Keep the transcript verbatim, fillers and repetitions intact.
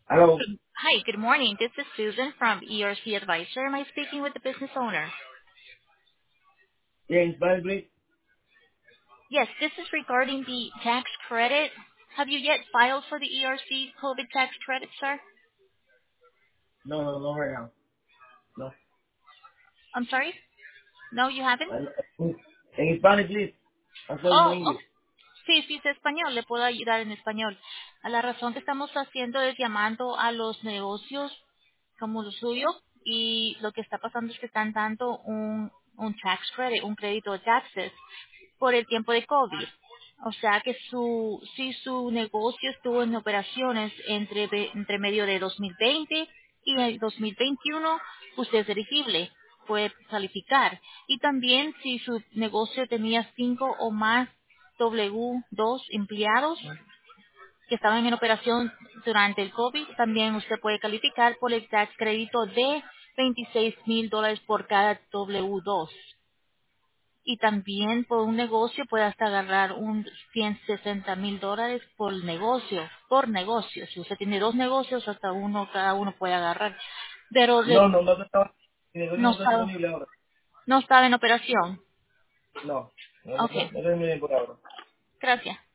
Hello. Hi, good morning. This is Susan from E R C Advisor. Am I speaking with the business owner? Yeah, in Spanish, please. Yes, this is regarding the tax credit. Have you yet filed for the E R C COVID tax credit, sir? No, no, no, right now. No. I'm sorry? No, you haven't? En, en Spanish, please. I'm sorry, no Oh, oh, English. sí, sí, es español. Le puedo ayudar en español. A la razón que estamos haciendo es llamando a los negocios como lo suyo y lo que está pasando es que están dando un, un tax credit, un crédito de taxes por el tiempo de COVID. O sea que su, si su negocio estuvo en operaciones entre, ve- entre medio de dos mil veinte y el dos mil veintiuno, usted es elegible, puede calificar. Y también si su negocio tenía cinco o más W dos empleados, que estaban en operación durante el COVID, también usted puede calificar por el tax crédito de veintiséis mil dólares por cada W dos. Y también por un negocio puede hasta agarrar un ciento sesenta mil dólares por negocio, por negocio. Si usted tiene dos negocios, hasta uno, cada uno puede agarrar. Pero No, le- no, no estaba, mi negocio no no está estaba, disponible ahora. no estaba en operación. No, no, no, Ok, no, no está disponible por ahora. gracias.